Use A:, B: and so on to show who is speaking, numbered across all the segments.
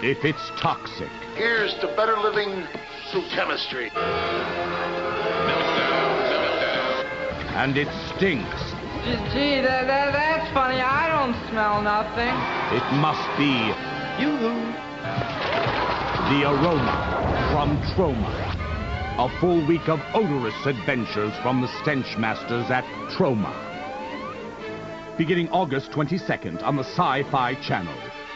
A: if it's toxic.
B: Here's to better living through chemistry.
A: And it stinks.
C: Gee, that's funny. I don't smell nothing.
A: It must be
C: Yoo-hoo.
A: the aroma from Troma. A full week of odorous adventures from the stench masters at Troma. Beginning August 22nd on the Sci-Fi Channel.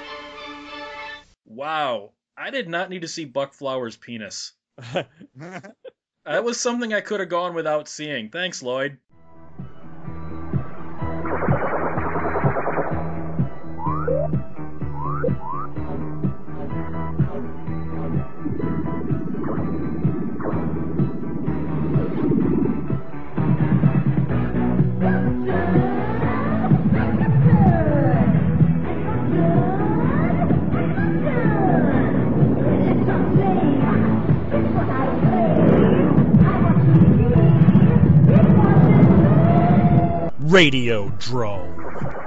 D: Wow, I did not need to see Buck Flowers' penis. That was something I could have gone without seeing. Thanks, Lloyd.
E: Radiodrome.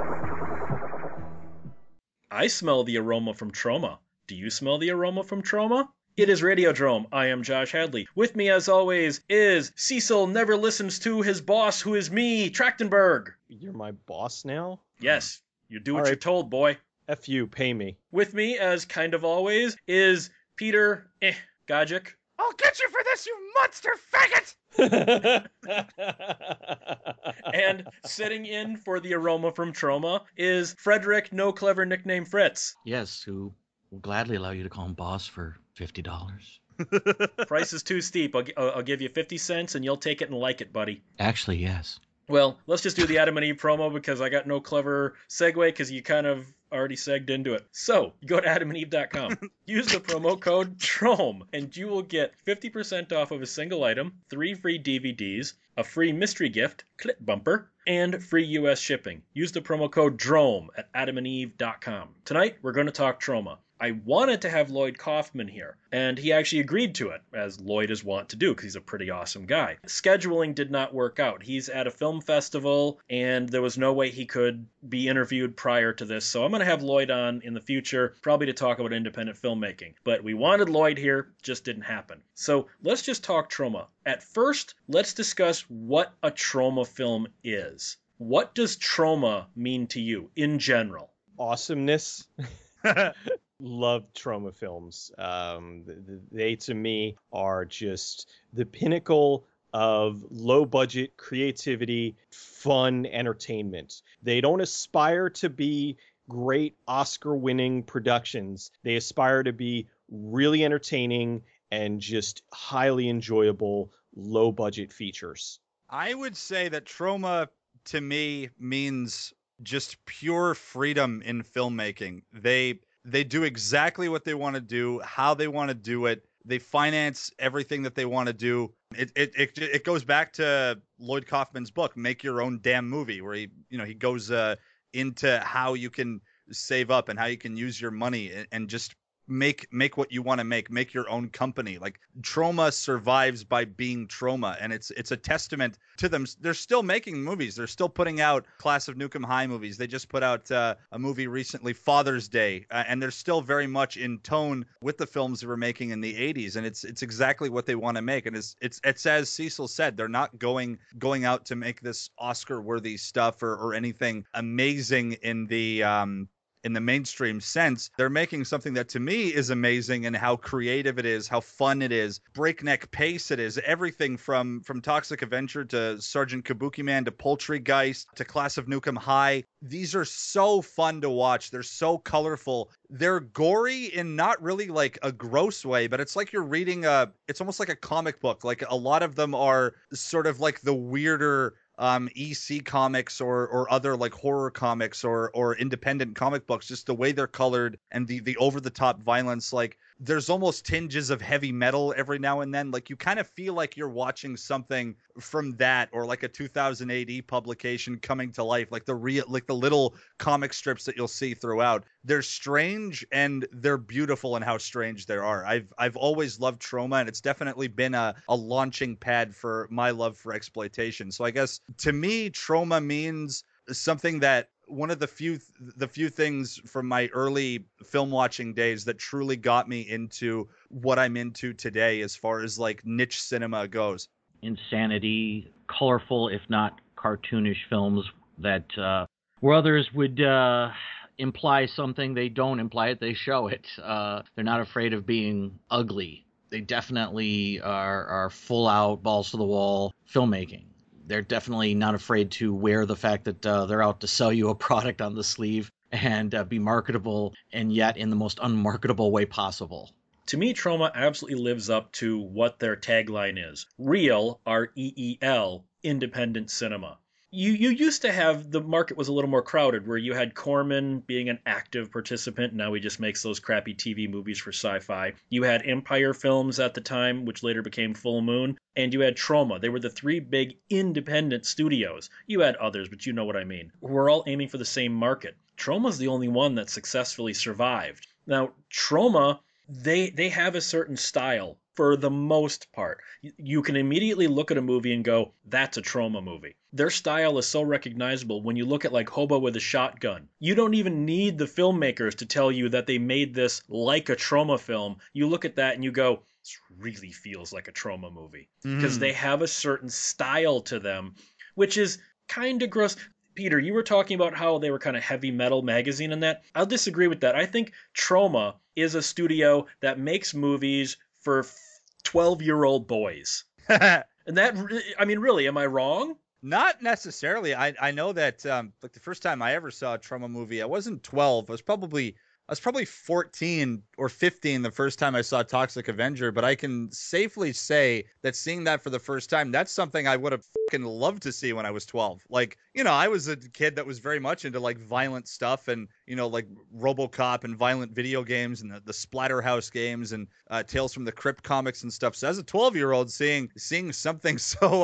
D: I smell the aroma from Troma. Do you smell the aroma from Troma? It is Radiodrome. I am Josh Hadley. With me, as always, is Cecil never listens to his boss, who is me, Trachtenberg.
E: You're my boss now?
D: Yes, you do what
E: All right.
D: you're told, boy.
E: F you, pay me.
D: With me, as kind of always, is Peter Gajic.
F: I'll get you for this, you monster faggot!
D: And sitting in for the aroma from Troma is Frederick, no clever nickname Fritz.
G: Yes, who will gladly allow you to call him boss for $50.
D: Price is too steep. I'll give you 50 cents and you'll take it and like it, buddy.
G: Actually, yes.
D: Well, let's just do the Adam and Eve promo because I got no clever segue because you kind of already segged into it. So, you go to adamandeve.com. Use the promo code TROME and you will get 50% off of a single item, 3 free DVDs, a free mystery gift, clip bumper, and free US shipping. Use the promo code DROME at adamandeve.com. Tonight, we're going to talk Troma. I wanted to have Lloyd Kaufman here, and he actually agreed to it, as Lloyd is wont to do, because he's a pretty awesome guy. Scheduling did not work out. He's at a film festival, and there was no way he could be interviewed prior to this, so I'm going to have Lloyd on in the future, probably to talk about independent filmmaking. But we wanted Lloyd here, just didn't happen. So let's just talk Troma. At first, let's discuss what a Troma film is. What does Troma mean to you, in general?
E: Awesomeness. Love Troma films. They, to me, are just the pinnacle of low-budget creativity, fun entertainment. They don't aspire to be great Oscar-winning productions. They aspire to be really entertaining and just highly enjoyable low-budget features.
F: I would say that Troma, to me, means just pure freedom in filmmaking. They do exactly what they want to do, how they want to do it. They finance everything that they want to do. It goes back to Lloyd Kaufman's book, Make Your Own Damn Movie, where he goes into how you can save up and how you can use your money and just make what you want to make your own company. Like, Troma survives by being Troma, and it's a testament to them. They're still making movies. They're still putting out Class of Nukem High movies. They just put out a movie recently, Father's Day, and they're still very much in tone with the films they were making in the 80s, and it's exactly what they want to make. And it's as Cecil said, they're not going out to make this Oscar-worthy stuff or anything amazing in the mainstream sense. They're making something that to me is amazing in how creative it is, how fun it is, breakneck pace it is. Everything from Toxic Avenger to Sergeant Kabuki Man to Poultrygeist to Class of Nukem High. These are so fun to watch. They're so colorful. They're gory in not really like a gross way, but it's like you're reading it's almost like a comic book. Like, a lot of them are sort of like the weirder EC comics or other like horror comics or independent comic books, just the way they're colored and the over the top violence. Like, there's almost tinges of heavy metal every now and then. Like, you kind of feel like you're watching something from that, or like a 2000 AD publication coming to life, like the little comic strips that you'll see throughout. They're strange and they're beautiful in how strange they are. I've always loved Troma, and it's definitely been a launching pad for my love for exploitation. So I guess to me, Troma means something that one of the few things from my early film watching days that truly got me into what I'm into today as far as like niche cinema goes.
G: Insanity, colorful, if not cartoonish films that where others would imply something, they don't imply it, they show it. They're not afraid of being ugly. They definitely are full out, balls to the wall filmmaking. They're definitely not afraid to wear the fact that they're out to sell you a product on the sleeve and be marketable, and yet in the most unmarketable way possible.
D: To me, Troma absolutely lives up to what their tagline is. Real, R-E-E-L, independent cinema. You used to have, the market was a little more crowded, where you had Corman being an active participant. Now he just makes those crappy TV movies for sci-fi. You had Empire Films at the time, which later became Full Moon. And you had Troma. They were the three big independent studios. You had others, but you know what I mean. We're all aiming for the same market. Troma's the only one that successfully survived. Now, Troma, they have a certain style for the most part. You can immediately look at a movie and go, that's a Troma movie. Their style is so recognizable when you look at like Hobo with a Shotgun. You don't even need the filmmakers to tell you that they made this like a Troma film. You look at that and you go, this really feels like a Troma movie. Because they have a certain style to them, which is kind of gross. Peter, you were talking about how they were kind of heavy metal magazine and that. I'll disagree with that. I think Troma is a studio that makes movies for 12-year-old boys. And that, I mean, really, am I wrong?
F: Not necessarily. I know that like the first time I ever saw a Troma movie, I wasn't 12. I was probably 14 or 15 the first time I saw Toxic Avenger, but I can safely say that seeing that for the first time, that's something I would have fucking loved to see when I was 12. Like, you know, I was a kid that was very much into like violent stuff and, you know, like RoboCop and violent video games and the Splatterhouse games and Tales from the Crypt comics and stuff. So as a 12-year-old seeing something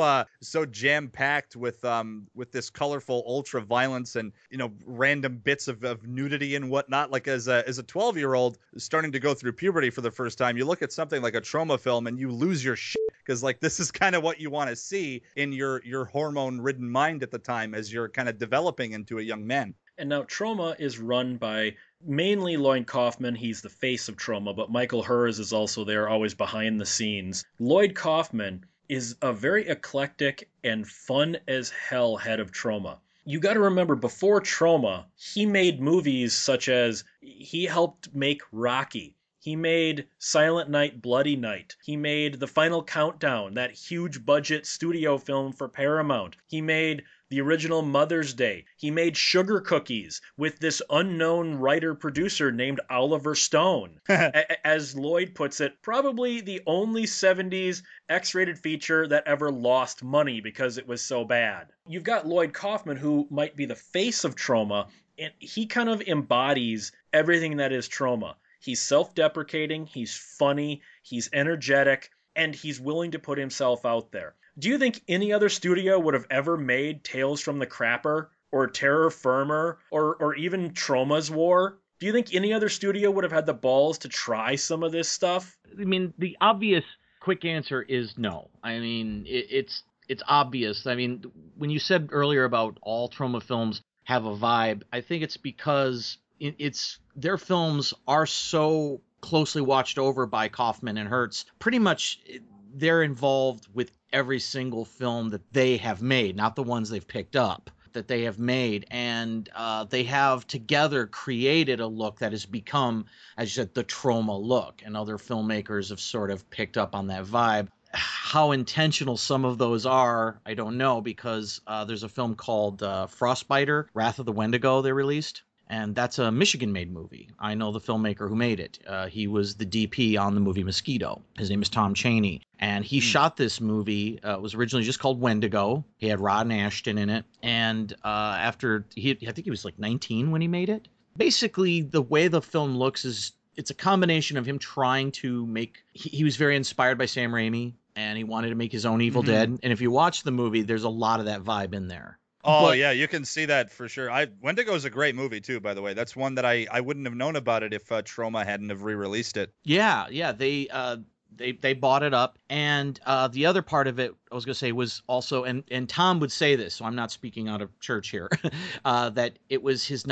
F: so jam-packed with this colorful ultra violence and, you know, random bits of nudity and whatnot, like as a 12-year-old starting to go through puberty for the first time, you look at something like a Troma film and you lose your shit, because like this is kind of what you want to see in your hormone-ridden mind at the time as you're kind of developing into a young man.
D: And now Troma is run by mainly Lloyd Kaufman. He's the face of Troma, but Michael Hers is also there, always behind the scenes. Lloyd Kaufman is a very eclectic and fun as hell head of Troma. You got to remember, before Troma, he made movies such as, he helped make Rocky. He made Silent Night, Bloody Night. He made The Final Countdown, that huge budget studio film for Paramount. He made the original Mother's Day. He made Sugar Cookies with this unknown writer-producer named Oliver Stone. As Lloyd puts it, probably the only 70s X-rated feature that ever lost money because it was so bad. You've got Lloyd Kaufman, who might be the face of Troma, and he kind of embodies everything that is Troma. He's self-deprecating, he's funny, he's energetic, and he's willing to put himself out there. Do you think any other studio would have ever made Tales from the Crapper or Terror Firmer or even Troma's War? Do you think any other studio would have had the balls to try some of this stuff?
G: I mean, the obvious quick answer is no. I mean, it's obvious. I mean, when you said earlier about all Troma films have a vibe, I think it's because their films are so closely watched over by Kaufman and Hertz. Pretty much they're involved with every single film that they have made, not the ones they've picked up, that they have made. And they have together created a look that has become, as you said, the Troma look. And other filmmakers have sort of picked up on that vibe. How intentional some of those are, I don't know, because there's a film called Frostbiter, Wrath of the Wendigo they released. And that's a Michigan-made movie. I know the filmmaker who made it. He was the DP on the movie Mosquito. His name is Tom Chaney. And he shot this movie. It was originally just called Wendigo. He had Rod Ashton in it. And I think he was like 19 when he made it. Basically, the way the film looks is it's a combination of him trying to make... He was very inspired by Sam Raimi, and he wanted to make his own Evil Dead. And if you watch the movie, there's a lot of that vibe in there.
F: Oh, yeah, you can see that for sure. Wendigo is a great movie, too, by the way. That's one that I wouldn't have known about it if Troma hadn't have re-released it.
G: Yeah. They bought it up, and the other part of it I was going to say was also, and Tom would say this, so I'm not speaking out of church here, that it was his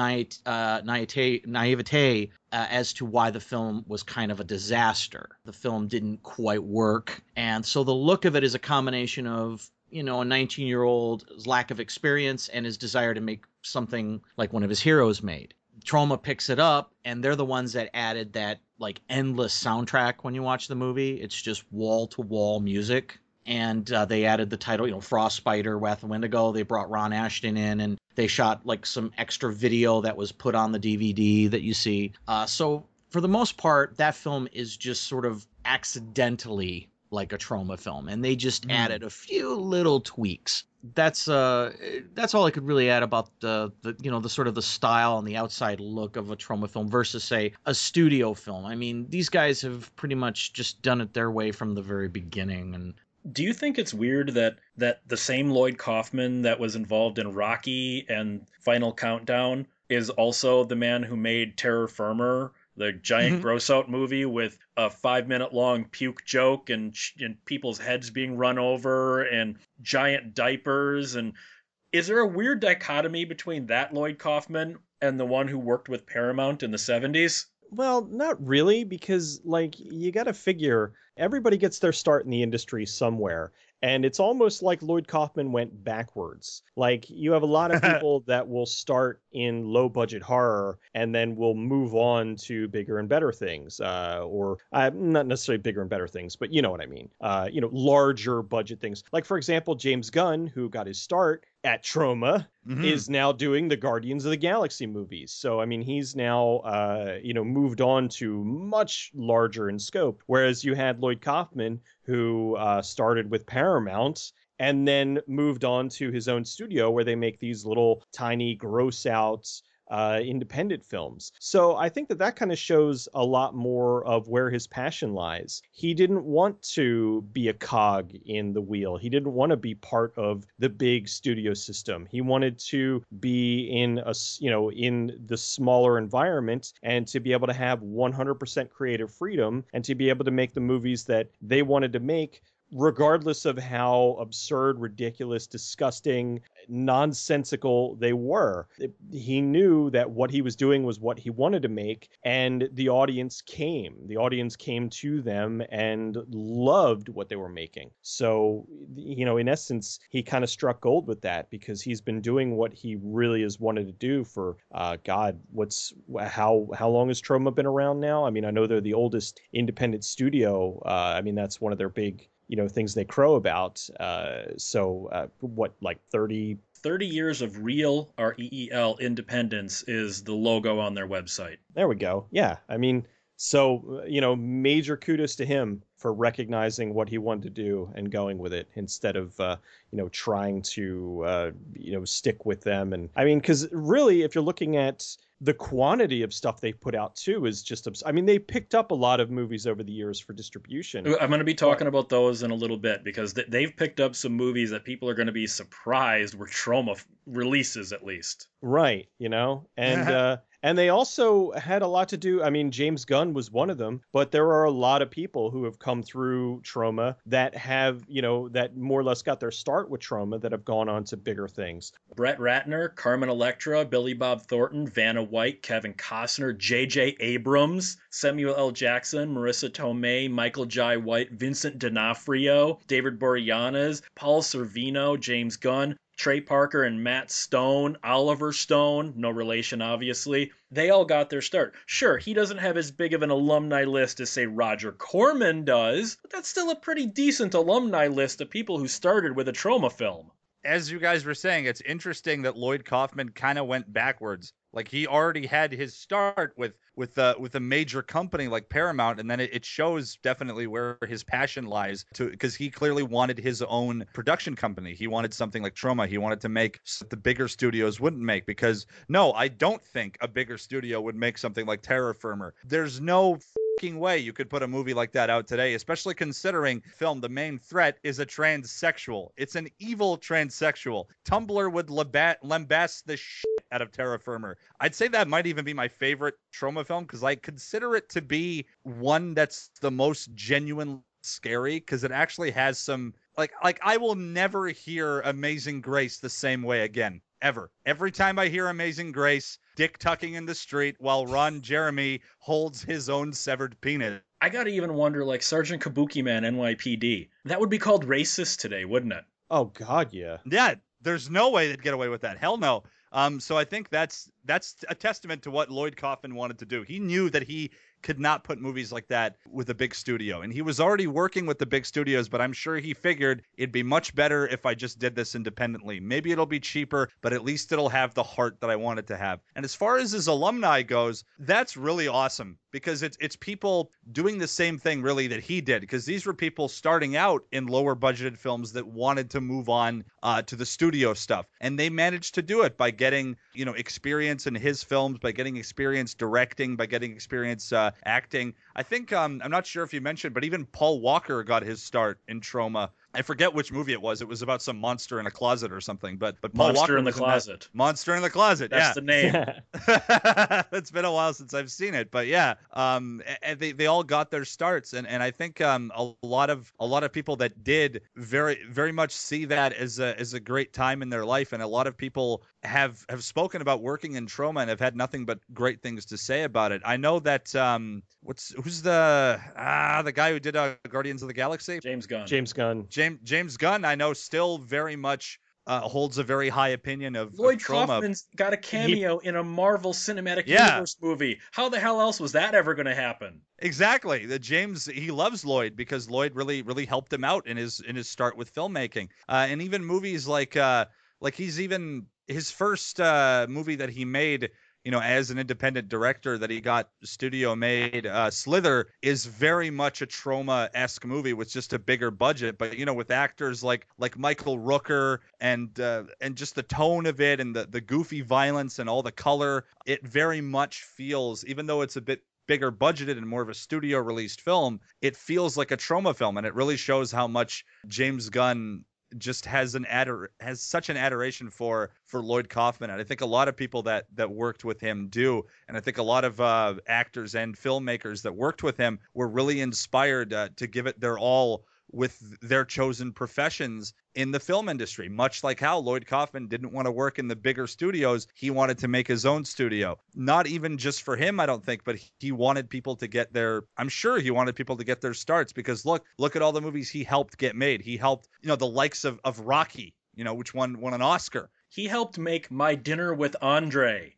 G: naivete as to why the film was kind of a disaster. The film didn't quite work, and so the look of it is a combination of, a 19-year-old's lack of experience and his desire to make something like one of his heroes made. Troma picks it up, and they're the ones that added that like endless soundtrack when you watch the movie. It's just wall-to-wall music. And they added the title, Frostbiter, Wrath of Wendigo. They brought Ron Ashton in, and they shot like some extra video that was put on the DVD that you see. So for the most part, that film is just sort of accidentally like a Troma film, and they just added a few little tweaks. That's all I could really add about the sort of the style and the outside look of a Troma film versus, say, a studio film. I mean, these guys have pretty much just done it their way from the very beginning. And
D: do you think it's weird that the same Lloyd Kaufman that was involved in Rocky and Final Countdown is also the man who made Terror Firmer, the giant gross out movie with a 5-minute long puke joke and people's heads being run over and giant diapers? And is there a weird dichotomy between that Lloyd Kaufman and the one who worked with Paramount in the 70s?
E: Well, not really, because like you got to figure everybody gets their start in the industry somewhere. And it's almost like Lloyd Kaufman went backwards. Like, you have a lot of people that will start in low budget horror and then will move on to bigger and better things, or not necessarily bigger and better things, but you know what I mean. Larger budget things. Like, for example, James Gunn, who got his start at Troma, is now doing the Guardians of the Galaxy movies. So, I mean, he's now, moved on to much larger in scope. Whereas you had Lloyd Kaufman, who started with Paramount and then moved on to his own studio where they make these little tiny gross out independent films. So I think that kind of shows a lot more of where his passion lies. He didn't want to be a cog in the wheel. He didn't want to be part of the big studio system. He wanted to be in the smaller environment and to be able to have 100% creative freedom and to be able to make the movies that they wanted to make, regardless of how absurd, ridiculous, disgusting, nonsensical they were. He knew that what he was doing was what he wanted to make, and the audience came. The audience came to them and loved what they were making. So, in essence, he kind of struck gold with that, because he's been doing what he really has wanted to do for, how long has Troma been around now? I mean, I know they're the oldest independent studio. That's one of their big things they crow about. Like 30
D: years of real, REEL, independence is the logo on their website.
E: There we go. Yeah. Major kudos to him for recognizing what he wanted to do and going with it instead of, trying to, stick with them. And because really, if you're looking at the quantity of stuff they put out too is just, they picked up a lot of movies over the years for distribution.
D: I'm going to be talking about those in a little bit, because they've picked up some movies that people are going to be surprised were Troma releases, at least.
E: Right. And they also had a lot to do. James Gunn was one of them, but there are a lot of people who have come through Troma that have, that more or less got their start with Troma that have gone on to bigger things.
D: Brett Ratner, Carmen Electra, Billy Bob Thornton, Vanna White, Kevin Costner, J.J. Abrams, Samuel L. Jackson, Marissa Tomei, Michael Jai White, Vincent D'Onofrio, David Boreanaz, Paul Sorvino, James Gunn, Trey Parker and Matt Stone, Oliver Stone, no relation obviously, they all got their start. Sure, he doesn't have as big of an alumni list as, say, Roger Corman does, but that's still a pretty decent alumni list of people who started with a Troma film.
F: As you guys were saying, it's interesting that Lloyd Kaufman kind of went backwards. Like, he already had his start with a major company like Paramount, and then it shows definitely where his passion lies, because he clearly wanted his own production company. He wanted something like Troma. He wanted to make something the bigger studios wouldn't make, because no, I don't think a bigger studio would make something like Terror Firmer. There's no way you could put a movie like that out today, especially considering the main threat is a transsexual. It's an evil transsexual. Tumblr would lambast the shit out of Terror Firmer. I'd say that might even be my favorite Troma film, because I consider it to be one that's the most genuinely scary because it actually has some like I will never hear Amazing Grace the same way again. Ever. Every time I hear Amazing Grace, dick tucking in the street while Ron Jeremy holds his own severed penis.
D: I gotta even wonder, like Sergeant Kabuki Man, NYPD. That would be called racist today, wouldn't it?
E: Oh God, yeah.
F: Yeah, there's no way they'd get away with that. Hell no. So I think that's a testament to what Lloyd Kaufman wanted to do. He knew that he could not put movies like that with a big studio. And he was already working with the big studios, but I'm sure he figured it'd be much better if I just did this independently. Maybe it'll be cheaper, but at least it'll have the heart that I want it to have. And as far as his alumni goes, that's really awesome because it's people doing the same thing really that he did, because these were people starting out in lower budgeted films that wanted to move on to the studio stuff. And they managed to do it by getting, experience in his films, by getting experience directing, by getting experience acting. I think, I'm not sure if you mentioned, but even Paul Walker got his start in Troma. I forget which movie it was. It was about some monster in a closet or something. But Paul
D: Monster
F: Walker
D: in the
F: was in
D: Closet.
F: that. Monster in the Closet.
D: That's
F: yeah.
D: the name.
F: It's been a while since I've seen it, but yeah, and they all got their starts, and I think a lot of people that did very very much see that as a great time in their life, and a lot of people have spoken about working in Troma and have had nothing but great things to say about it. I know that who's the guy who did Guardians of the Galaxy?
D: James Gunn.
F: James Gunn, I know, still very much holds a very high opinion of
D: Lloyd
F: Troma.
D: Kaufman's got a cameo in a Marvel Cinematic Universe movie. How the hell else was that ever going to happen?
F: Exactly. James, he loves Lloyd because Lloyd really helped him out in his start with filmmaking. And even movies like he's even his first movie that he made, as an independent director that he got studio made, Slither, is very much a Troma-esque movie with just a bigger budget, but with actors like Michael Rooker and just the tone of it and the goofy violence and all the color, it very much feels, even though it's a bit bigger budgeted and more of a studio released film, it feels like a Troma film, and it really shows how much James Gunn just has such an adoration for Lloyd Kaufman. And I think a lot of people that worked with him do. And I think a lot of actors and filmmakers that worked with him were really inspired to give it their all with their chosen professions in the film industry, much like how Lloyd Kaufman didn't want to work in the bigger studios. He wanted to make his own studio, not even just for him, I don't think, but he wanted people to get I'm sure he wanted people to get their starts, because look at all the movies he helped get made. He helped, the likes of Rocky, which won an Oscar.
D: He helped make My Dinner with Andre.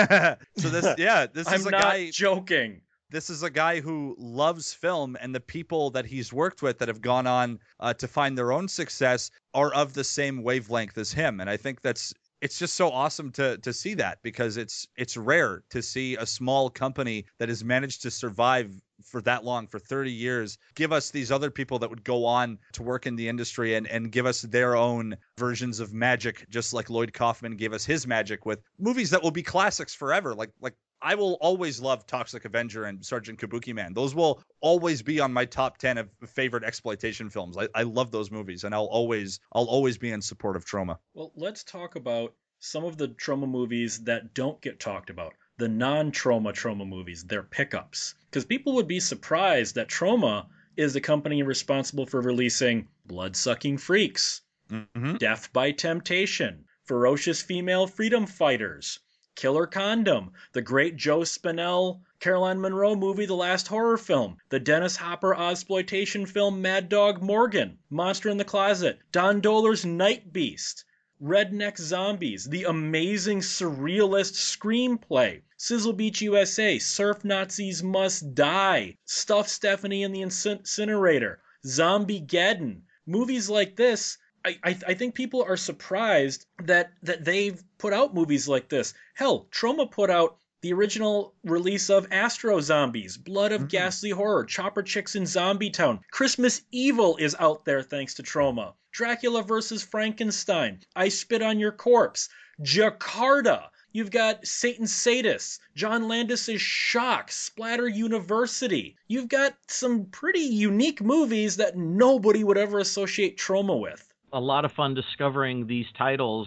F: So this is
D: I'm not joking.
F: This is a guy who loves film, and the people that he's worked with that have gone on to find their own success are of the same wavelength as him. And I think it's just so awesome to see that, because it's rare to see a small company that has managed to survive for that long, for 30 years, give us these other people that would go on to work in the industry and give us their own versions of magic, just like Lloyd Kaufman gave us his magic with movies that will be classics forever. Like I will always love Toxic Avenger and Sergeant Kabuki Man. Those will always be on my top 10 of favorite exploitation films. I love those movies, and I'll always be in support of Troma.
D: Well, let's talk about some of the Troma movies that don't get talked about. The non-Troma movies, their pickups. Because people would be surprised that Troma is the company responsible for releasing Blood-Sucking Freaks, Death by Temptation, Ferocious Female Freedom Fighters, Killer Condom, the great Joe Spinell, Caroline Munro movie The Last Horror Film, the Dennis Hopper Ozploitation film Mad Dog Morgan, Monster in the Closet, Don Dohler's Night Beast, Redneck Zombies, the amazing surrealist screenplay, Sizzle Beach USA, Surf Nazis Must Die, Stuff Stephanie and the Incinerator, Zombiegeddon. Movies like this, I think people are surprised that they've put out movies like this. Hell, Troma put out the original release of Astro Zombies, Blood of Ghastly Horror, Chopper Chicks in Zombie Town. Christmas Evil is out there thanks to Troma. Dracula vs. Frankenstein, I Spit on Your Corpse, Jakarta. You've got Satan's Sadists, John Landis's Shock, Splatter University. You've got some pretty unique movies that nobody would ever associate Troma with.
G: A lot of fun discovering these titles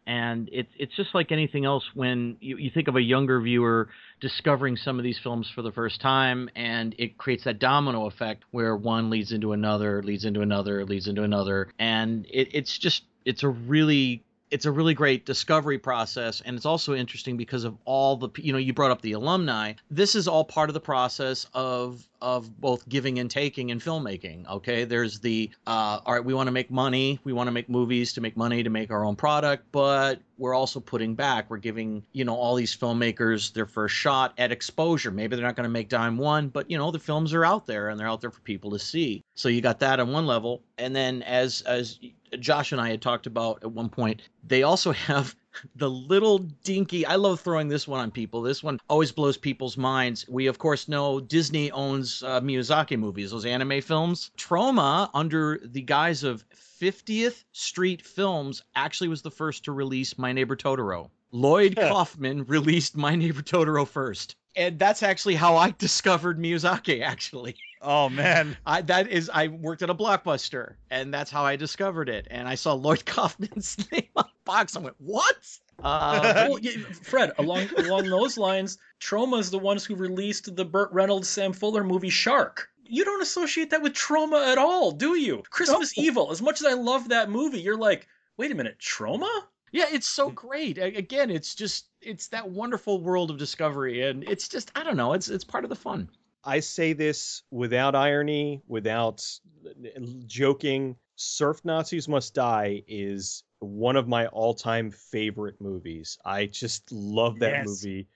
G: And it's just like anything else when you think of a younger viewer discovering some of these films for the first time, and it creates that domino effect where one leads into another, leads into another, leads into another. And it's a really great discovery process. And it's also interesting because of all the, you brought up the alumni. This is all part of the process of both giving and taking in filmmaking. Okay. There's the, all right, we want to make money. We want to make movies to make money, to make our own product, but we're also putting back. We're giving, all these filmmakers their first shot at exposure. Maybe they're not going to make dime one, but the films are out there and they're out there for people to see. So you got that on one level. And then as Josh and I had talked about at one point, they also have the little dinky, I love throwing this one on people. This one always blows people's minds. We, of course, know Disney owns Miyazaki movies, those anime films. Troma, under the guise of 50th Street Films, actually was the first to release My Neighbor Totoro. Lloyd Kaufman released My Neighbor Totoro first. And that's actually how I discovered Miyazaki, actually.
F: Oh, man.
G: I worked at a Blockbuster, and that's how I discovered it. And I saw Lloyd Kaufman's name on the box. I went, what?
D: Well, Fred, along those lines, Troma is the ones who released the Burt Reynolds, Sam Fuller movie Shark. You don't associate that with Troma at all, do you? Christmas Evil, as much as I love that movie, you're like, wait a minute, Troma?
G: Yeah, it's so great. Again, it's that wonderful world of discovery, and it's just, I don't know, it's part of the fun.
E: I say this without irony, without joking. Surf Nazis Must Die is one of my all-time favorite movies. I just love that movie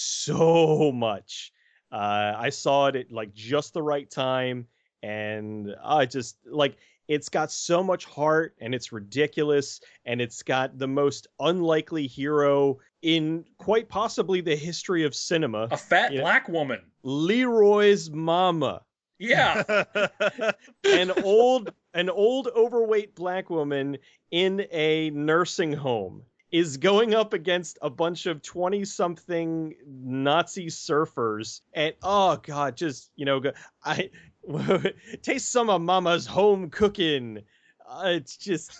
E: so much. I saw it at like just the right time, and I just like, it's got so much heart, and it's ridiculous, and it's got the most unlikely hero in quite possibly the history of cinema.
D: A fat black woman.
E: Leroy's mama.
D: Yeah.
E: An old overweight black woman in a nursing home is going up against a bunch of 20-something Nazi surfers, and oh god, just taste some of Mama's home cooking. It's just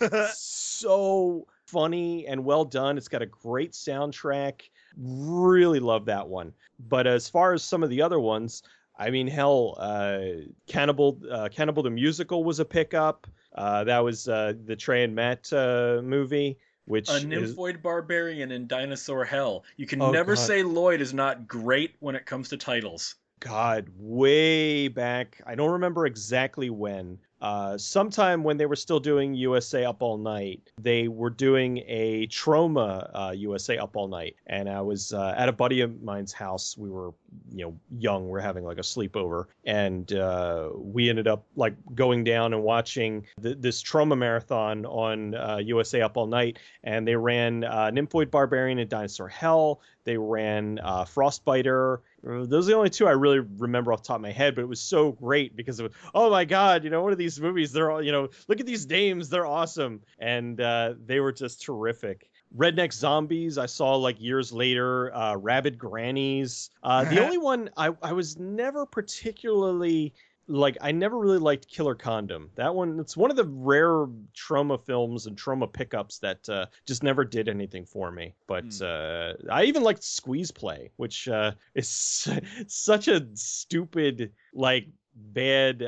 E: so funny and well done. It's got a great soundtrack. Really love that one. But as far as some of the other ones, I mean, hell, Cannibal the Musical was a pickup. That was the Trey and Matt movie. Which
D: a nymphoid barbarian in Dinosaur Hell. You can never say Lloyd is not great when it comes to titles.
E: God, way back. I don't remember exactly when. Sometime when they were still doing USA Up All Night, they were doing a Troma USA Up All Night. And I was at a buddy of mine's house. We were, young. We're having like a sleepover. And we ended up like going down and watching this Troma marathon on USA Up All Night. And they ran Nymphoid Barbarian and Dinosaur Hell. They ran Frostbiter. Those are the only two I really remember off the top of my head, but it was so great because it was, oh my God, what are these movies? They're all, look at these names. They're awesome. And they were just terrific. Redneck Zombies, I saw like years later. Rabid Grannies. The only one I was never particularly... I never really liked Killer Condom. That one, it's one of the rare Troma films and Troma pickups that just never did anything for me. But I even liked Squeeze Play, which is such a stupid, bad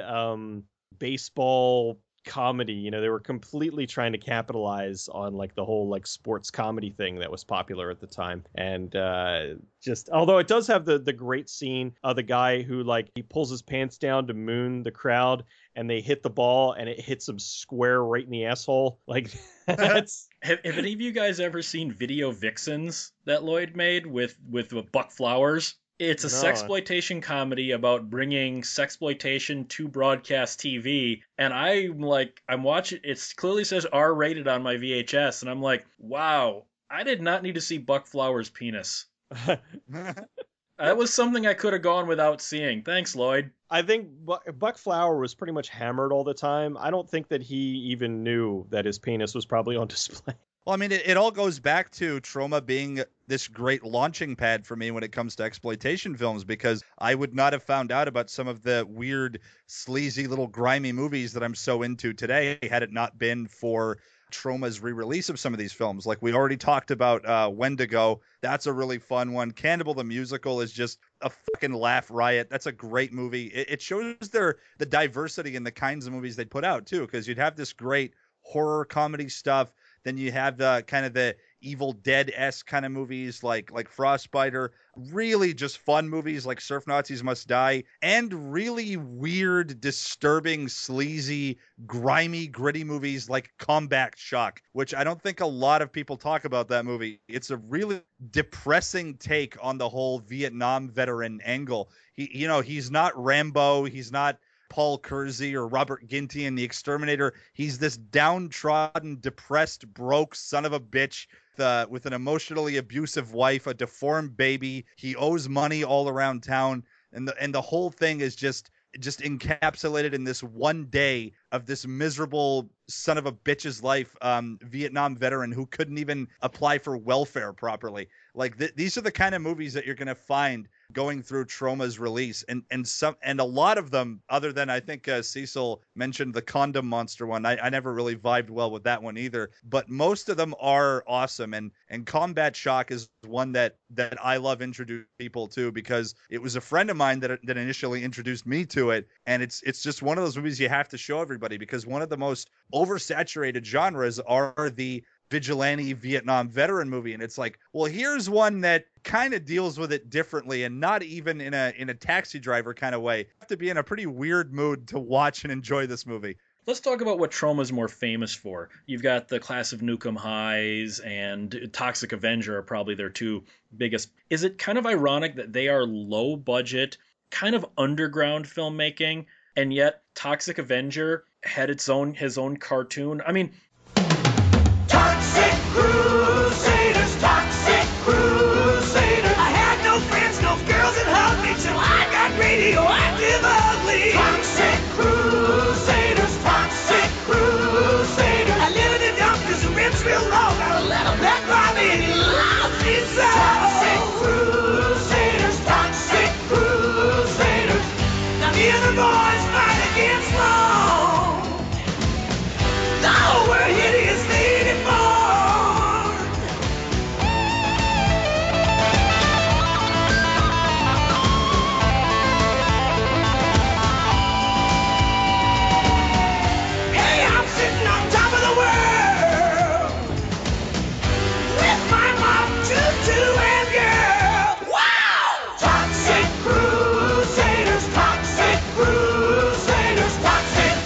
E: baseball comedy. They were completely trying to capitalize on the whole sports comedy thing that was popular at the time. And just, although it does have the great scene of the guy who he pulls his pants down to moon the crowd and they hit the ball and it hits him square right in the asshole. That's...
D: Have any of you guys ever seen Video Vixens that Lloyd made with Buck Flowers? It's a sexploitation comedy about bringing sexploitation to broadcast TV, and I'm watching. It clearly says R-rated on my VHS, and I'm like, wow, I did not need to see Buck Flowers' penis. That was something I could have gone without seeing. Thanks, Lloyd.
E: I think Buck Flower was pretty much hammered all the time. I don't think that he even knew that his penis was probably on display.
F: Well, I mean, it all goes back to Troma being this great launching pad for me when it comes to exploitation films, because I would not have found out about some of the weird, sleazy little grimy movies that I'm so into today had it not been for Troma's re-release of some of these films. Like we already talked about Wendigo. That's a really fun one. Cannibal the Musical is just a fucking laugh riot. That's a great movie. It shows the diversity in the kinds of movies they put out too, because you'd have this great horror comedy stuff. Then you have kind of the Evil Dead-esque kind of movies like Frostbiter, really just fun movies like Surf Nazis Must Die, and really weird, disturbing, sleazy, grimy, gritty movies like Combat Shock, which I don't think a lot of people talk about that movie. It's a really depressing take on the whole Vietnam veteran angle. He's not Rambo, he's not Paul Kersey or Robert Ginty in The Exterminator. He's this downtrodden, depressed, broke son of a bitch with an emotionally abusive wife, a deformed baby. He owes money all around town, and the whole thing is just encapsulated in this one day of this miserable son of a bitch's life, Vietnam veteran who couldn't even apply for welfare properly. Like these are the kind of movies that you're going to find going through Troma's release, and a lot of them, other than I think Cecil mentioned the Condom Monster one. I never really vibed well with that one either, but most of them are awesome. And Combat Shock is one that I love introducing people to, because it was a friend of mine that initially introduced me to it, and it's just one of those movies you have to show everybody, because one of the most oversaturated genres are the vigilante Vietnam veteran movie. And it's like, well, here's one that kind of deals with it differently, and not even in a Taxi Driver kind of way. You have to be in a pretty weird mood to watch and enjoy this movie.
D: Let's talk about what Troma's more famous for. You've got the Class of Nukem Highs and Toxic Avenger are probably their two biggest. Is it kind of ironic that they are low budget, kind of underground filmmaking, and yet Toxic Avenger had his own cartoon? I mean,
H: Toxic Crusaders, Toxic Crusaders. I had no friends, no girls that hugged me till I got radioactive ugly. Toxic Crusaders, Toxic Crusaders. I live in the dump 'cause the ribs real low. Got a little black Barbie and he loves me so. Toxic Crusaders, Toxic Crusaders. Now me and the boys fight against law. No, we're hideously deformed. Hey, I'm sitting on top of the world with my mom, Tutu, and girl. Wow! Toxic Crusaders, Toxic Crusaders, Toxic.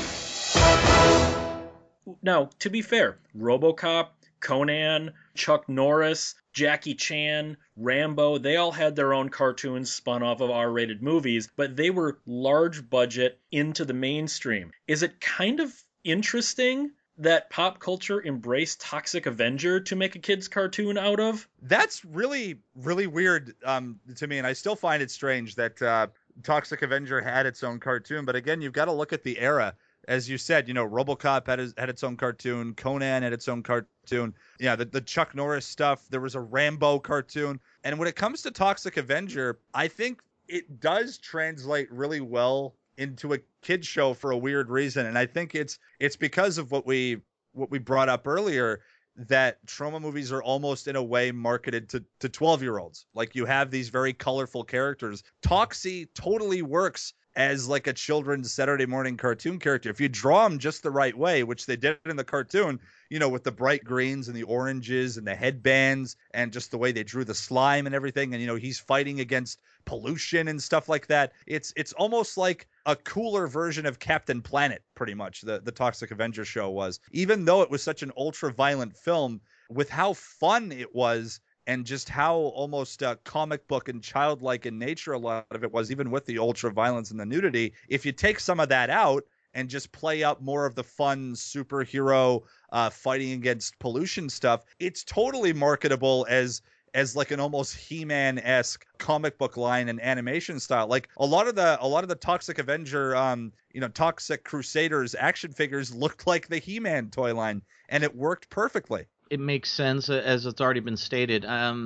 D: now, to be fair, RoboCop, Conan, Chuck Norris, Jackie Chan, Rambo, they all had their own cartoons spun off of R-rated movies, but they were large budget into the mainstream. Is it kind of interesting that pop culture embraced Toxic Avenger to make a kid's cartoon out of?
F: That's really, really weird to me, and I still find it strange that Toxic Avenger had its own cartoon. But again, you've got to look at the era. As you said, RoboCop had its own cartoon. Conan had its own cartoon. Yeah, the Chuck Norris stuff. There was a Rambo cartoon. And when it comes to Toxic Avenger, I think it does translate really well into a kid's show for a weird reason. And I think it's because of what we brought up earlier, that Troma movies are almost in a way marketed to 12-year-olds. Like, you have these very colorful characters. Toxie totally works as like a children's Saturday morning cartoon character. If you draw him just the right way, which they did in the cartoon, with the bright greens and the oranges and the headbands and just the way they drew the slime and everything. And, he's fighting against pollution and stuff like that. It's almost like a cooler version of Captain Planet, pretty much, the Toxic Avenger show was. Even though it was such an ultra-violent film, with how fun it was, and just how almost comic book and childlike in nature a lot of it was, even with the ultra violence and the nudity. If you take some of that out and just play up more of the fun superhero fighting against pollution stuff, it's totally marketable as like an almost He-Man-esque comic book line and animation style. Like a lot of the Toxic Avenger, Toxic Crusaders action figures looked like the He-Man toy line, and it worked perfectly.
G: It makes sense, as it's already been stated.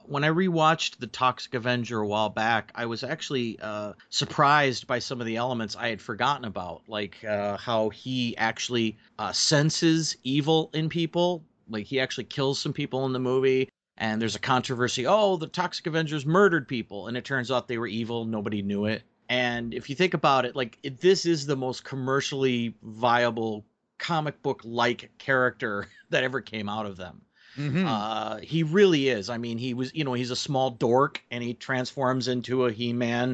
G: when I rewatched The Toxic Avenger a while back, I was actually surprised by some of the elements I had forgotten about, like how he actually senses evil in people. Like he actually kills some people in the movie, and there's a controversy. Oh, the Toxic Avengers murdered people, and it turns out they were evil. Nobody knew it. And if you think about it, like this is the most commercially viable comic book like character that ever came out of them. He really is. I mean, he was, he's a small dork and he transforms into a He-Man,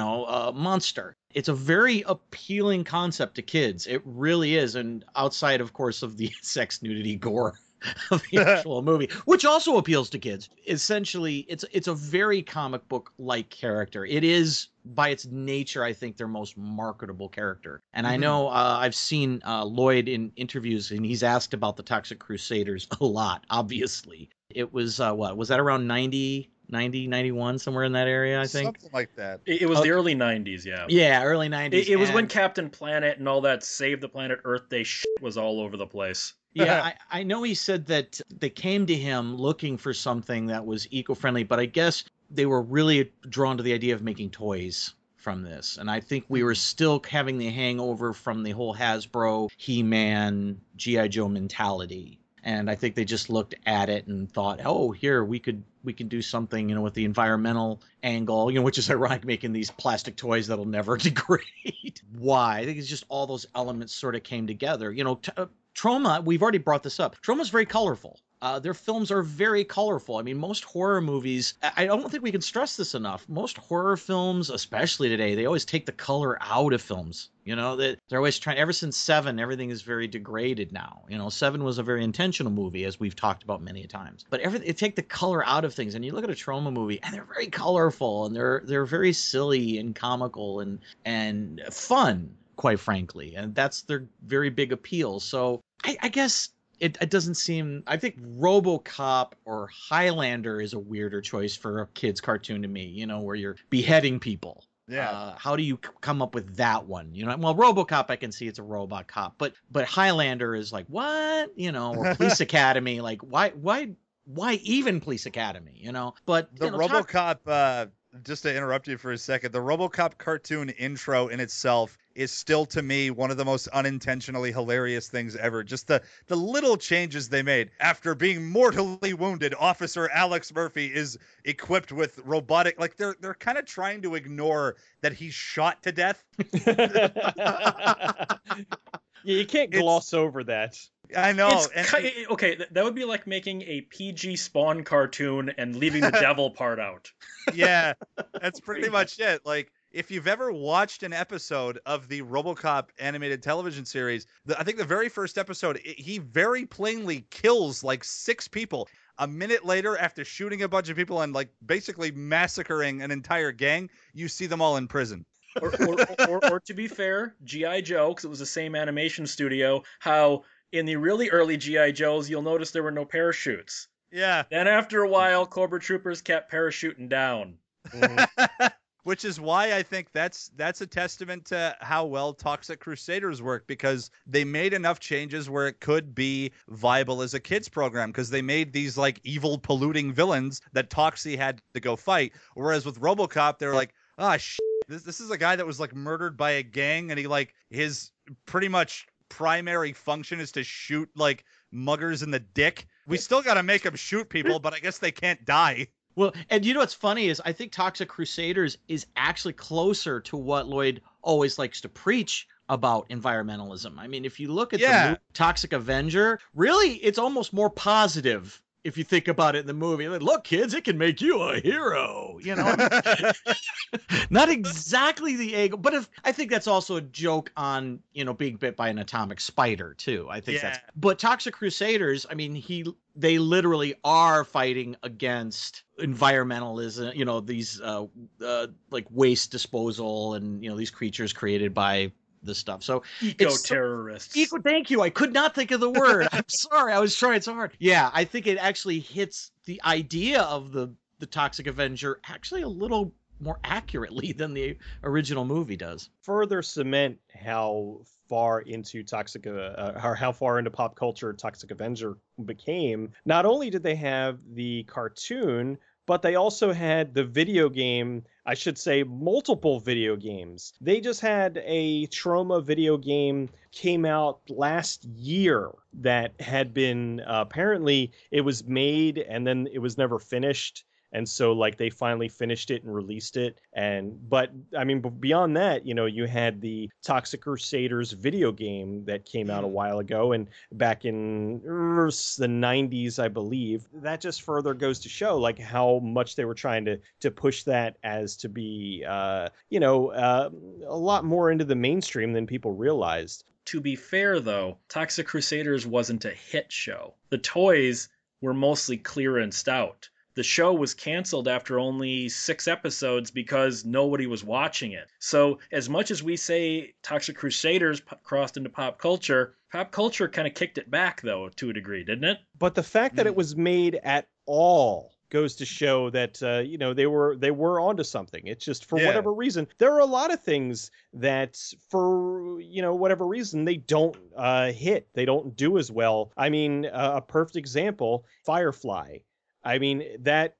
G: monster. It's a very appealing concept to kids. It really is. And outside, of course, of the sex, nudity, gore of the actual movie, which also appeals to kids. Essentially, it's a very comic book like character. It is, by its nature, I think their most marketable character. And I know I've seen Lloyd in interviews, and he's asked about the Toxic Crusaders a lot, obviously. It was, was that around 90, 91, somewhere in that area, I think?
F: Something like that.
D: It was the early 90s, yeah.
G: Yeah, early 90s.
D: It was when Captain Planet and all that Save the Planet Earth Day shit was all over the place.
G: Yeah, I know he said that they came to him looking for something that was eco-friendly, but I guess they were really drawn to the idea of making toys from this. And I think we were still having the hangover from the whole Hasbro, He-Man, G.I. Joe mentality. And I think they just looked at it and thought, oh, here, we can do something, with the environmental angle, which is ironic, making these plastic toys that'll never degrade. Why? I think it's just all those elements sort of came together. Troma, we've already brought this up. Troma's very colorful. Their films are very colorful. I mean, most horror movies, I don't think we can stress this enough. Most horror films, especially today, they always take the color out of films. They're always trying, ever since Seven, everything is very degraded now. Seven was a very intentional movie, as we've talked about many times. But they take the color out of things, and you look at a Troma movie, and they're very colorful, and they're very silly and comical and fun, quite frankly. And that's their very big appeal. So I guess it doesn't seem, I think RoboCop or Highlander is a weirder choice for a kid's cartoon to me, where you're beheading people.
F: Yeah.
G: How do you come up with that one? Well, RoboCop, I can see it's a robot cop, but Highlander is like, what? Or Police Academy, like why even Police Academy, But
F: the RoboCop, just to interrupt you for a second, the RoboCop cartoon intro in itself is still, to me, one of the most unintentionally hilarious things ever. Just the little changes they made. After being mortally wounded, Officer Alex Murphy is equipped with robotic, like they're kind of trying to ignore that he's shot to death.
E: Yeah, you can't gloss over that.
F: I know.
D: Okay, that would be like making a PG Spawn cartoon and leaving the devil part out.
F: Yeah, that's pretty much it. Like, if you've ever watched an episode of the RoboCop animated television series, I think the very first episode, he very plainly kills like 6 people. A minute later, after shooting a bunch of people and like basically massacring an entire gang, you see them all in prison.
D: Or to be fair, G.I. Joe, because it was the same animation studio, how in the really early G.I. Joes, you'll notice there were no parachutes.
F: Yeah.
D: Then after a while, Cobra Troopers kept parachuting down.
F: Which is why I think that's a testament to how well Toxic Crusaders worked, because they made enough changes where it could be viable as a kids program, because they made these like evil polluting villains that Toxie had to go fight. Whereas with RoboCop, they're like, this is a guy that was like murdered by a gang, and he like his pretty much primary function is to shoot like muggers in the dick. We still got to make him shoot people, but I guess they can't die.
G: Well, and what's funny is I think Toxic Crusaders is actually closer to what Lloyd always likes to preach about environmentalism. I mean, if you look at the Toxic Avenger, really, it's almost more positive if you think about it in the movie. Like, look, kids, it can make you a hero, Not exactly the angle, but I think that's also a joke on, being bit by an atomic spider too. I think but Toxic Crusaders, I mean, they literally are fighting against environmentalism, these like waste disposal and, these creatures created by this stuff. So
D: eco-terrorists.
G: Thank you. I could not think of the word. I'm sorry. I was trying so hard. Yeah, I think it actually hits the idea of the Toxic Avenger actually a little more accurately than the original movie does.
E: Further cement how far into how far into pop culture Toxic Avenger became. Not only did they have the cartoon, but they also had the video game, I should say multiple video games. They just had a Troma video game came out last year that had been apparently it was made and then it was never finished. And so like they finally finished it and released it. But I mean, beyond that, you know, you had the Toxic Crusaders video game that came out a while ago and back in the 90s, I believe. That just further goes to show like how much they were trying to push that as to be, a lot more into the mainstream than people realized.
D: To be fair, though, Toxic Crusaders wasn't a hit show. The toys were mostly clearanced out. The show was canceled after only 6 episodes because nobody was watching it. So as much as we say Toxic Crusaders crossed into pop culture kind of kicked it back, though, to a degree, didn't it?
E: But the fact that it was made at all goes to show that, they were onto something. It's just for whatever reason, there are a lot of things that for, whatever reason, they don't hit. They don't do as well. I mean, a perfect example, Firefly. I mean, that,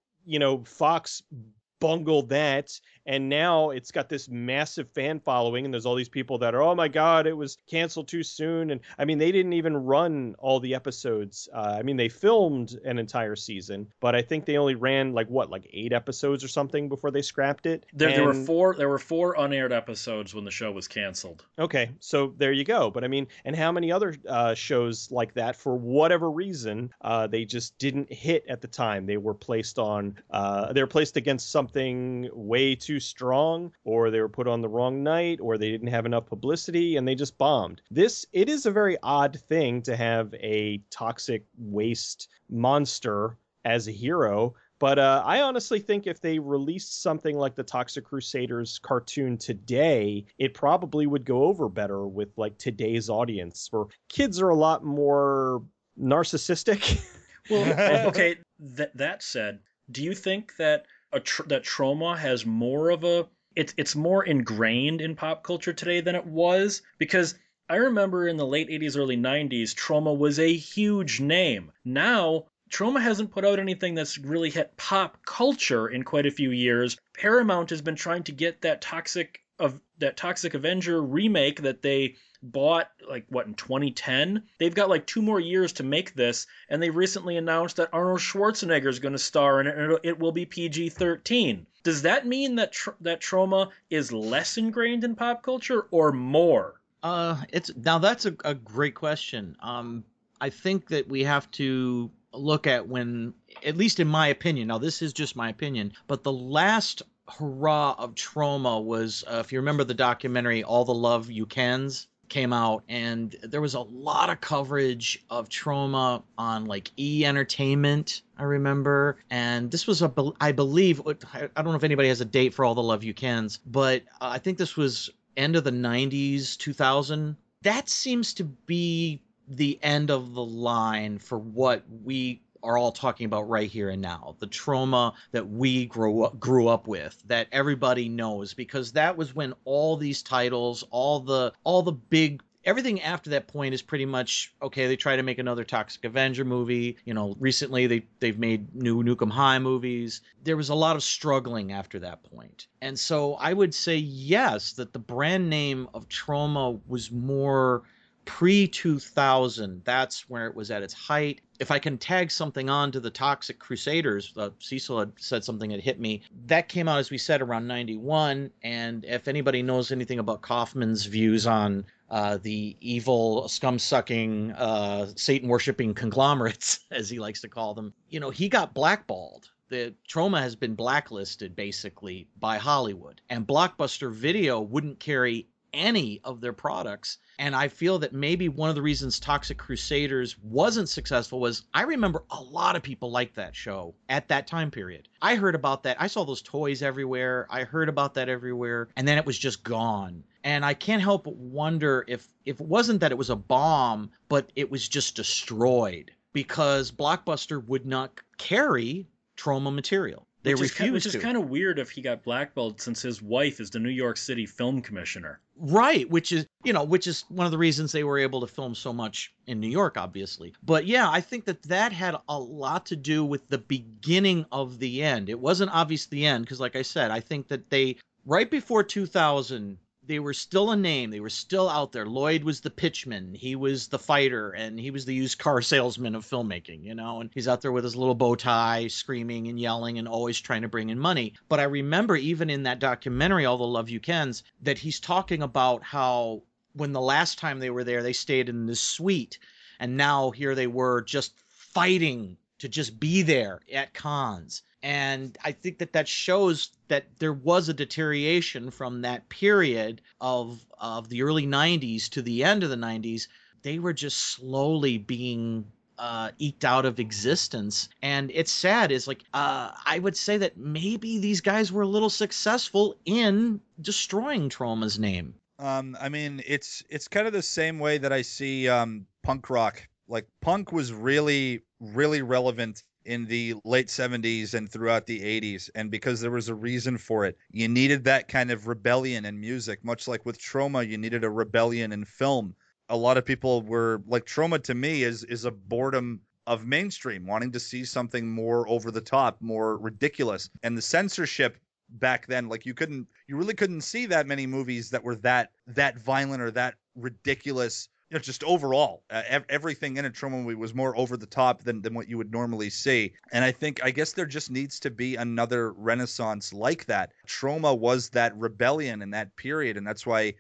E: Fox bungled that, and now it's got this massive fan following, and there's all these people that are, oh my God, it was canceled too soon. And I mean, they didn't even run all the episodes. They filmed an entire season, but I think they only ran like 8 episodes or something before they scrapped it.
D: There were 4 unaired episodes when the show was canceled.
E: Okay, so there you go. But I mean, and how many other shows like that, for whatever reason, they just didn't hit at the time. They were placed against something way too strong, or they were put on the wrong night, or they didn't have enough publicity and they just bombed. It is a very odd thing to have a toxic waste monster as a hero. But I honestly think if they released something like the Toxic Crusaders cartoon today, it probably would go over better with like today's audience, where kids are a lot more narcissistic.
D: Well, okay, that said, do you think that that Troma has more of it's more ingrained in pop culture today than it was? Because I remember in the late 80s, early 90s, Troma was a huge name. Now, Troma hasn't put out anything that's really hit pop culture in quite a few years. Paramount has been trying to get that Toxic Avenger remake that they bought in 2010. They've got 2 more years to make this, and they recently announced that Arnold Schwarzenegger is going to star in it, and it will be PG-13. Does that mean that that Troma is less ingrained in pop culture or more?
G: That's a great question. I think that we have to look at when, at least in my opinion, now this is just my opinion, but the last hurrah of Troma was, if you remember the documentary All the Love You Cans came out, and there was a lot of coverage of Troma on E! Entertainment, I remember. And this was I believe, I don't know if anybody has a date for All the Love You Cans, but I think this was end of the 90s, 2000. That seems to be the end of the line for what we are all talking about right here and now. The Troma that we grew up with, that everybody knows, because that was when all these titles, all the big, everything after that point is pretty much, okay, they try to make another Toxic Avenger movie. Recently they've made new Nukem High movies. There was a lot of struggling after that point. And so I would say yes, that the brand name of Troma was more pre-2000. That's where it was at its height. If I can tag something on to the Toxic Crusaders, Cecil had said something that hit me. That came out, as we said, around 91. And if anybody knows anything about Kaufman's views on the evil, scum-sucking, Satan-worshipping conglomerates, as he likes to call them, he got blackballed. The Troma has been blacklisted, basically, by Hollywood. And Blockbuster Video wouldn't carry any of their products. And I feel that maybe one of the reasons Toxic Crusaders wasn't successful was, I remember a lot of people liked that show at that time period. I heard about that. I saw those toys everywhere. I heard about that everywhere. And then it was just gone. And I can't help but wonder if it wasn't that it was a bomb, but it was just destroyed because Blockbuster would not carry Troma material. They
D: Which
G: refused
D: is
G: to.
D: kind of weird if he got blackballed since his wife is the New York City film commissioner.
G: Right, which is one of the reasons they were able to film so much in New York, obviously. But yeah, I think that had a lot to do with the beginning of the end. It wasn't obvious the end because, like I said, I think that they, right before 2000, they were still a name. They were still out there. Lloyd was the pitchman. He was the fighter, and he was the used car salesman of filmmaking, and he's out there with his little bow tie, screaming and yelling and always trying to bring in money. But I remember even in that documentary, All the Love You Cans, that he's talking about how when the last time they were there, they stayed in this suite, and now here they were just fighting to just be there at cons. And I think that shows that there was a deterioration from that period of the early 90s to the end of the 90s. They were just slowly being eked out of existence. And it's sad. It's like, I would say that maybe these guys were a little successful in destroying Troma's name.
F: I mean, it's kind of the same way that I see punk rock. Like, punk was really, really relevant in the late 70s and throughout the 80s, and because there was a reason for it. You needed that kind of rebellion in music, much like with Troma, you needed a rebellion in film. A lot of people were like, Troma to me is a boredom of mainstream, wanting to see something more over the top, more ridiculous. And the censorship back then, like, you really couldn't see that many movies that were that violent or that ridiculous. Just overall, everything in a Troma movie was more over the top than what you would normally see. And I guess there just needs to be another renaissance like that. Troma was that rebellion in that period. And that's why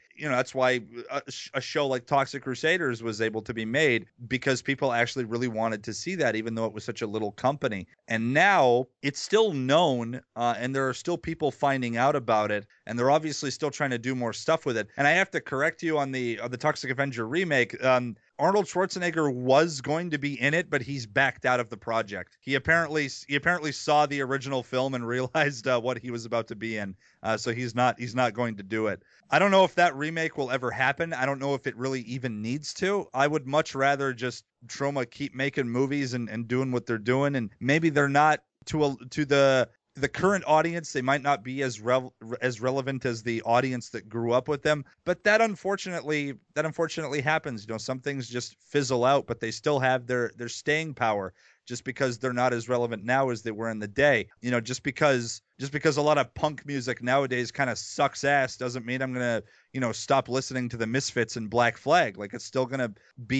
F: a show like Toxic Crusaders was able to be made, because people actually really wanted to see that, even though it was such a little company. And now it's still known, and there are still people finding out about it. And they're obviously still trying to do more stuff with it. And I have to correct you on the Toxic Avenger remake. Arnold Schwarzenegger was going to be in it, but he's backed out of the project. He apparently saw the original film and realized what he was about to be in. So he's not going to do it. I don't know if that remake will ever happen. I don't know if it really even needs to. I would much rather just Troma keep making movies and doing what they're doing, and maybe they're not to the current audience. They might not be as relevant as the audience that grew up with them, but that unfortunately happens. Some things just fizzle out, but they still have their staying power, just because they're not as relevant now as they were in the day. Just because a lot of punk music nowadays kind of sucks ass doesn't mean I'm gonna stop listening to the Misfits and Black Flag. Like, it's still gonna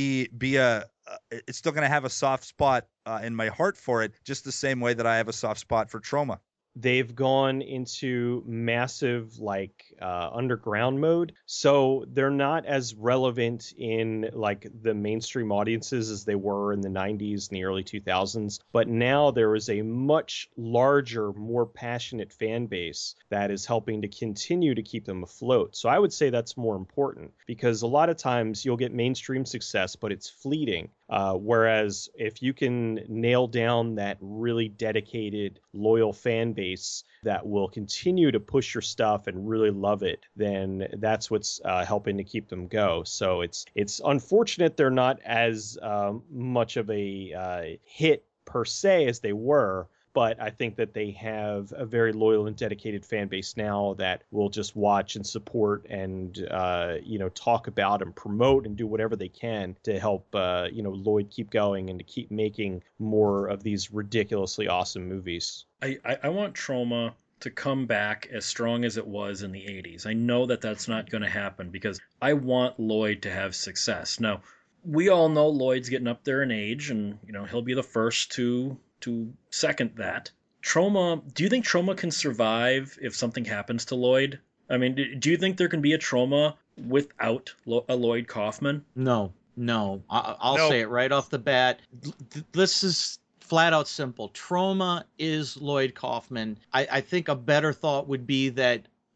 F: it's still gonna have a soft spot in my heart for it, just the same way that I have a soft spot for Troma.
E: They've gone into massive underground mode, so they're not as relevant in the mainstream audiences as they were in the 90s and the early 2000s. But now there is a much larger, more passionate fan base that is helping to continue to keep them afloat. So I would say that's more important, because a lot of times you'll get mainstream success, but it's fleeting. Whereas if you can nail down that really dedicated, loyal fan base that will continue to push your stuff and really love it, then that's what's helping to keep them go. So it's unfortunate they're not as much of a hit per se as they were. But I think that they have a very loyal and dedicated fan base now that will just watch and support and, talk about and promote and do whatever they can to help, Lloyd keep going and to keep making more of these ridiculously awesome movies.
D: I want Troma to come back as strong as it was in the 80s. I know that that's not going to happen, because I want Lloyd to have success. Now, we all know Lloyd's getting up there in age, and, he'll be the first to second that. Troma, do you think Troma can survive if something happens to Lloyd? I mean, do you think there can be a Troma without a Lloyd Kaufman?
G: No. I'll say it right off the bat. This is flat out simple. Troma is Lloyd Kaufman. I think a better thought would be that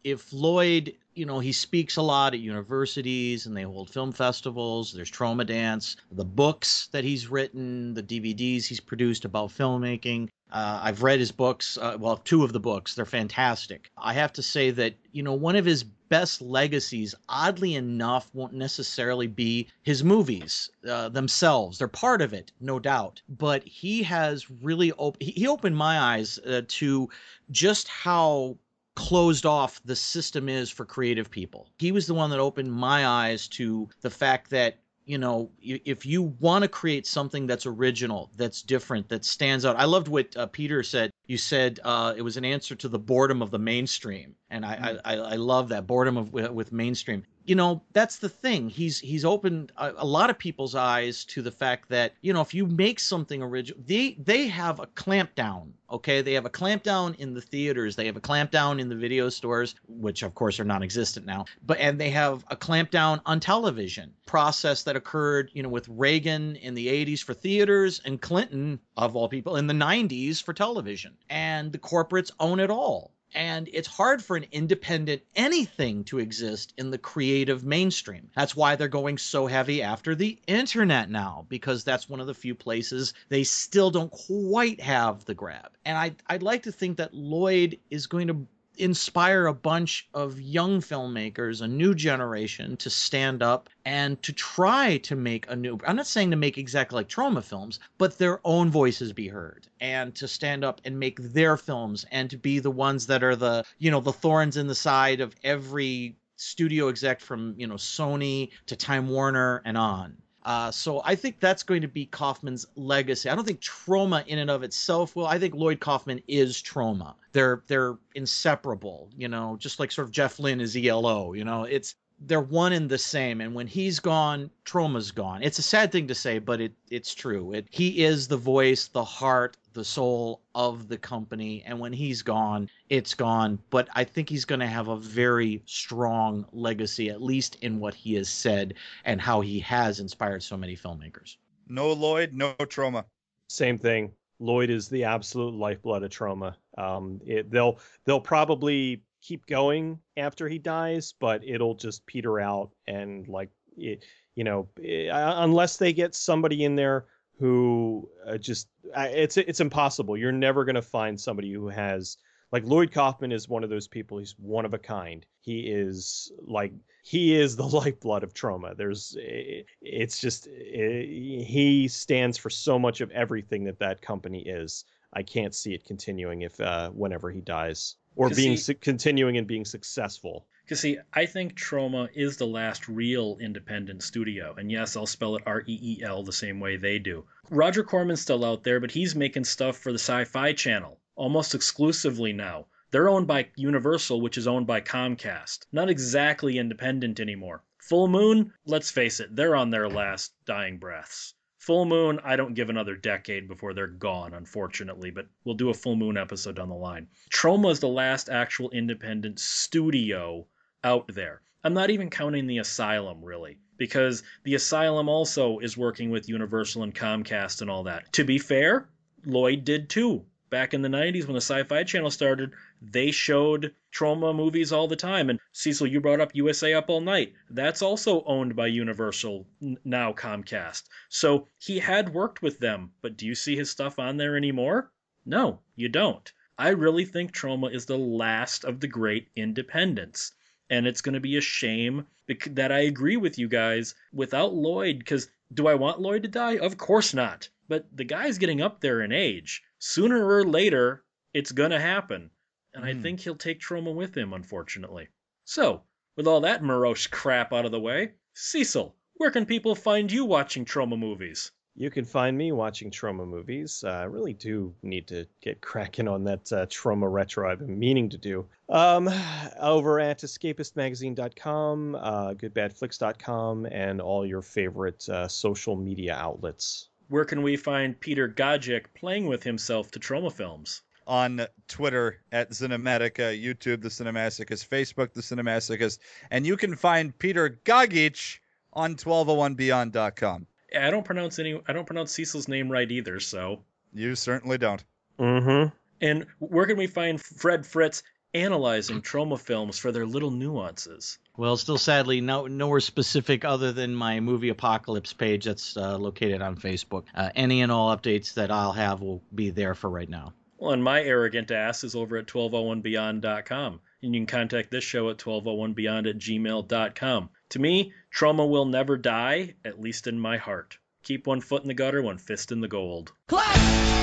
G: if Lloyd, he speaks a lot at universities and they hold film festivals, there's Trauma Dance, the books that he's written, the DVDs he's produced about filmmaking. I've read his books, well, 2 of the books. They're fantastic. I have to say that, one of his best legacies, oddly enough, won't necessarily be his movies themselves. They're part of it, no doubt. But he has really he opened my eyes to just how closed off the system is for creative people. He was the one that opened my eyes to the fact that, if you want to create something that's original, that's different, that stands out. I loved what Peter said. You said it was an answer to the boredom of the mainstream. And I love that, boredom with mainstream. That's the thing. He's opened a lot of people's eyes to the fact that, if you make something original, they have a clampdown, okay? They have a clampdown in the theaters. They have a clampdown in the video stores, which of course are non-existent now. And they have a clampdown on television, process that occurred, with Reagan in the 80s for theaters and Clinton, of all people, in the 90s for television. And the corporates own it all. And it's hard for an independent anything to exist in the creative mainstream. That's why they're going so heavy after the internet now, because that's one of the few places they still don't quite have the grab. And I'd like to think that Lloyd is going to inspire a bunch of young filmmakers, a new generation, to stand up and to try to make I'm not saying to make exactly like Troma films, but their own voices be heard, and to stand up and make their films, and to be the ones that are the thorns in the side of every studio exec from, Sony to Time Warner and on. So I think that's going to be Kaufman's legacy. I don't think Troma in and of itself will. I think Lloyd Kaufman is Troma. They're inseparable, just like sort of Jeff Lynne is ELO, they're one and the same. And when he's gone, Troma's gone. It's a sad thing to say, but it's true. He is the voice, the heart, the soul of the company. And when he's gone, it's gone. But I think he's going to have a very strong legacy, at least in what he has said and how he has inspired so many filmmakers.
F: No Lloyd, no Troma.
E: Same thing. Lloyd is the absolute lifeblood of Troma. They'll probably keep going after he dies, but it'll just peter out, and unless they get somebody in there who it's impossible. You're never going to find somebody who has, like, Lloyd Kaufman is one of those people. He's one of a kind. He is the lifeblood of Troma. He stands for so much of everything that company is. I can't see it continuing whenever he dies, or continuing and being successful.
D: Because I think Troma is the last real independent studio. And yes, I'll spell it REEL the same way they do. Roger Corman's still out there, but he's making stuff for the Sci-Fi Channel, almost exclusively now. They're owned by Universal, which is owned by Comcast. Not exactly independent anymore. Full Moon, let's face it, they're on their last dying breaths. Full Moon, I don't give another decade before they're gone, unfortunately, but we'll do a Full Moon episode down the line. Troma is the last actual independent studio out there. I'm not even counting the Asylum, really, because the Asylum also is working with Universal and Comcast and all that. To be fair, Lloyd did too. Back in the 90s when the Sci-Fi Channel started, they showed Troma movies all the time. And Cecil, you brought up USA Up All Night. That's also owned by Universal, now Comcast. So he had worked with them, but do you see his stuff on there anymore? No, you don't. I really think Troma is the last of the great independents. And it's going to be a shame that I agree with you guys without Lloyd, because do I want Lloyd to die? Of course not. But the guy's getting up there in age. Sooner or later, it's going to happen. And I think he'll take Troma with him, unfortunately. So, with all that morose crap out of the way, Cecil, where can people find you watching Troma movies?
E: You can find me watching Troma movies. I really do need to get cracking on that Troma retro I've been meaning to do. Over at escapistmagazine.com, goodbadflix.com, and all your favorite social media outlets.
D: Where can we find Peter Gajic playing with himself to Troma films?
F: On Twitter at Cinematica, YouTube, The Cinemasochist, Facebook, The Cinemasochist, and you can find Peter Gagic on 1201beyond.com.
D: I don't pronounce Cecil's name right either, so.
F: You certainly don't.
E: Mm-hmm.
D: And where can we find Fred Fritz, analyzing Troma films for their little nuances.
G: Well, still sadly, nowhere specific other than my movie apocalypse page that's located on Facebook. Any and all updates that I'll have will be there for right now.
D: Well, and my arrogant ass is over at 1201beyond.com. And you can contact this show at 1201beyond@gmail.com. To me, Troma will never die, at least in my heart. Keep one foot in the gutter, one fist in the gold.
H: Class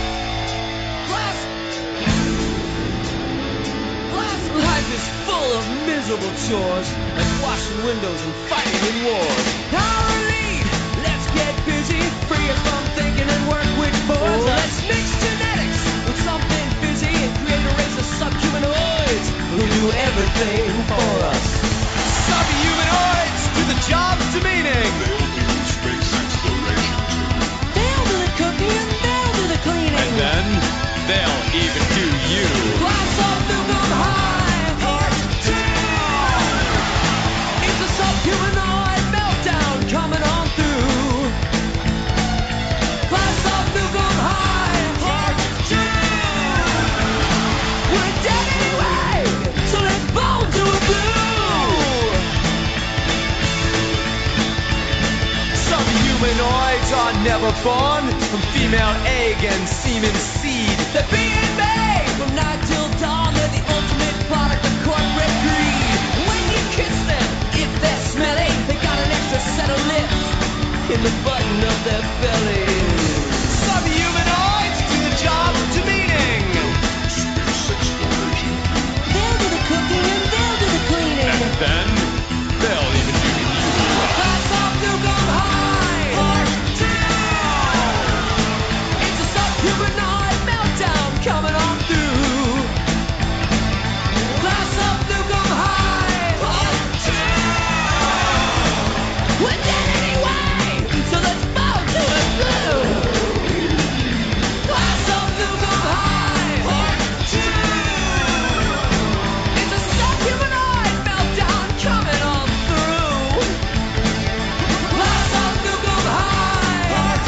H: life is full of miserable chores, like washing windows and fighting in wars. Power lead, let's get busy, free us from thinking and work which bores. Let's mix genetics with something fizzy and create a race of subhumanoids who do everything for us. Subhumanoids do the jobs demeaning. They'll do the cooking and they'll do the cleaning.
I: And then they'll even do you.
H: Class of Nukem High, Part 2. It's a subhumanoid meltdown coming on through. Class of Nukem High, Part 2. We're dead anyway, so let's bone to a glue. Subhumanoids are never born from female egg and semen seed. They're being made from night till dawn. They're the ultimate product of corporate greed. When you kiss them, if they're smelly, they got an extra set of lips in the button of their belly. Subhumanoids do the job to meaning. They'll do the cooking and they'll do the cleaning.
I: And then they'll even do you.
H: Class of Nukem High, Part 2. It's a subhumanoid meltdown coming on through. Class of Nukem High, Part 2. We're dead anyway, so let's bow to a glue. Class of Nukem High, Part 2. It's a subhumanoid meltdown coming on through. Class of Nukem High, Part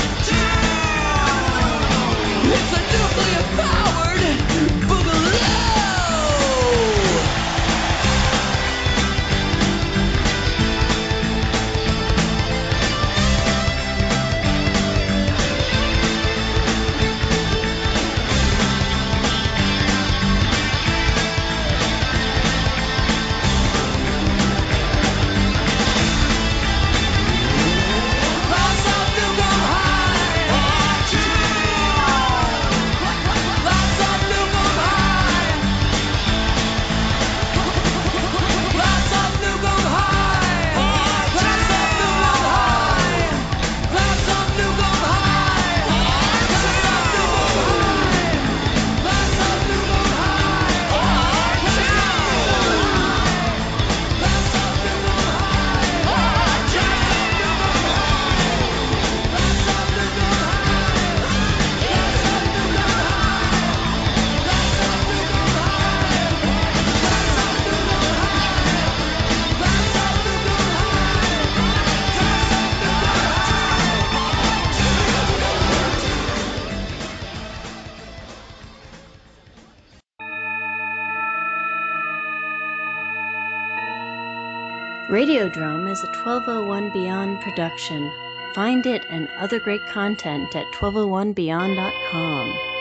H: 2. It's a nuclear-powered boogaloo. Class of Nukem High, Part 2. Class of Nukem High. Class of Nukem High. Class of Nukem High. Class of Nukem High. Class of Nukem High. Part 2. Class of Nukem High. Part 2.
J: Radiodrome is a 1201 Beyond production. Find it and other great content at 1201beyond.com.